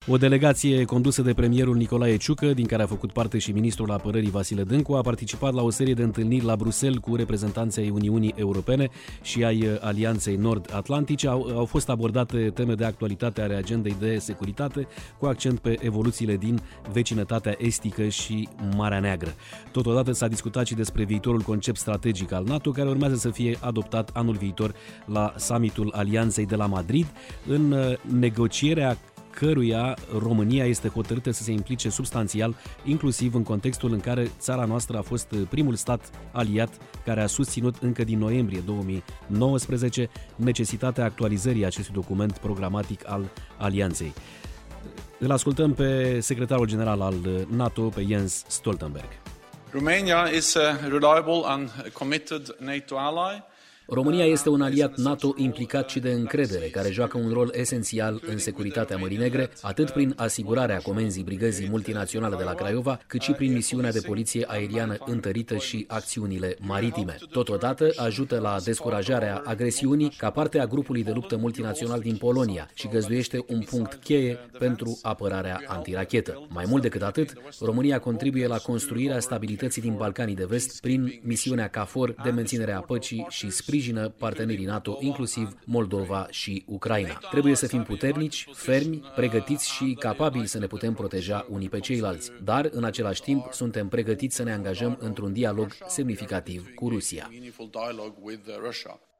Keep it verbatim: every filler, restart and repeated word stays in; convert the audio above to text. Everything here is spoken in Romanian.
O delegație condusă de premierul Nicolae Ciucă, din care a făcut parte și ministrul apărării Vasile Dâncu, a participat la o serie de întâlniri la Bruxelles cu reprezentanții ai Uniunii Europene și ai Alianței Nord-Atlantice. Au, au fost abordate teme de actualitate ale agendei de securitate, cu accent pe evoluțiile din vecinătatea estică și Marea Neagră. Totodată s-a discutat și despre viitorul concept strategic al NATO, care urmează să fie adoptat anul viitor la summitul Alianței de la Madrid, în negocierea căruia România este hotărâtă să se implice substanțial, inclusiv în contextul în care țara noastră a fost primul stat aliat care a susținut încă din noiembrie două mii nouăsprezece necesitatea actualizării acestui document programatic al Alianței. Îl ascultăm pe secretarul general al NATO, pe Jens Stoltenberg. Romania is a reliable and committed NATO ally. România este un aliat NATO implicat și de încredere, care joacă un rol esențial în securitatea Mării Negre, atât prin asigurarea comenzii brigăzii multinaționale de la Craiova, cât și prin misiunea de poliție aeriană întărită și acțiunile maritime. Totodată ajută la descurajarea agresiunii ca parte a grupului de luptă multinațional din Polonia și găzduiește un punct cheie pentru apărarea antirachetă. Mai mult decât atât, România contribuie la construirea stabilității din Balcanii de Vest prin misiunea KFOR de menținere a păcii și sprijină partenerii NATO, inclusiv Moldova și Ucraina. Trebuie să fim puternici, fermi, pregătiți și capabili să ne putem proteja unii pe ceilalți, dar în același timp suntem pregătiți să ne angajăm într-un dialog semnificativ cu Rusia.